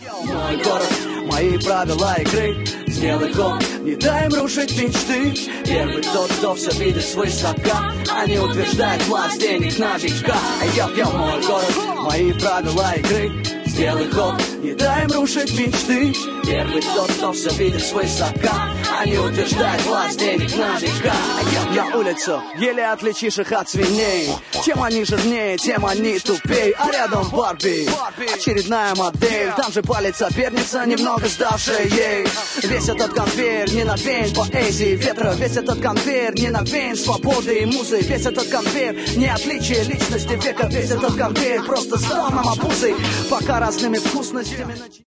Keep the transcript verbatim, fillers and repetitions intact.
Мой город, мои правила игры. Сделай ход, не дай им рушить мечты. Первый тот, кто все видит свысока. Они утверждают власть денег на деньгах. Йо-йо, мой город, мои правила игры. Сделай ход, не дай им рушить мечты. Первый тот, кто все видит свысока. Они утверждают власть денег на деньгах. На улицу еле отличишь их от свиней. Чем они жирнее, тем они тупей. А рядом Барби, очередная модель. Там же палец соперница, немного сдавшая ей. Весь этот конвейер не навеян поэзии ветра. Весь этот конвейер не навеян свободы и музы. Весь этот конвейер не отличие личности века. Весь этот конвейер просто стал нам обузой. Пока разными вкусностями